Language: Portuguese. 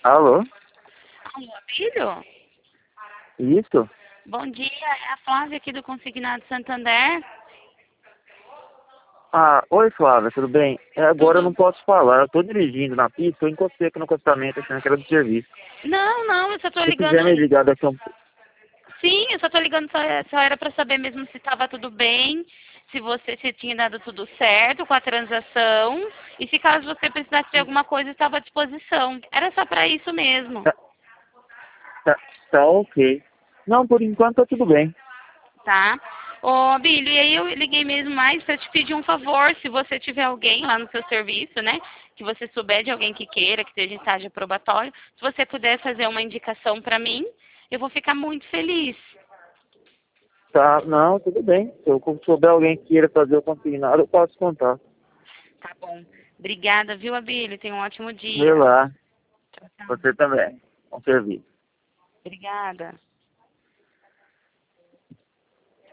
Alô? Alô, Abílio? Isso? Bom dia, é a Flávia aqui do Consignado Santander. Ah, oi Flávia, tudo bem? Agora eu não Tudo? posso falar, eu tô dirigindo na pista, eu encostei aqui no acostamento achando que era do serviço. Não, eu só tô Se ligando. quiser me ligar daqui a um... Sim, eu só tô ligando, só era pra saber mesmo se estava tudo bem, se tinha dado tudo certo com a transação e se caso você precisasse de alguma coisa estava à disposição. Era só pra isso mesmo, Tá, tá ok. Não, por enquanto tá tudo bem. tá? Ô, Abílio, e aí eu liguei mesmo mais pra te pedir um favor, se você tiver alguém lá no seu serviço, né? Que você souber de alguém que queira, que esteja em estágio probatório, se você puder fazer uma indicação pra mim, eu vou ficar muito feliz. Tá, não, tudo bem. Se eu souber alguém que queira fazer o consignado, eu posso contar. Tá bom. Obrigada, viu, Abílio? Tenha um ótimo Vê dia. lá, Tchau, tchau. você também. Bom serviço. Obrigada.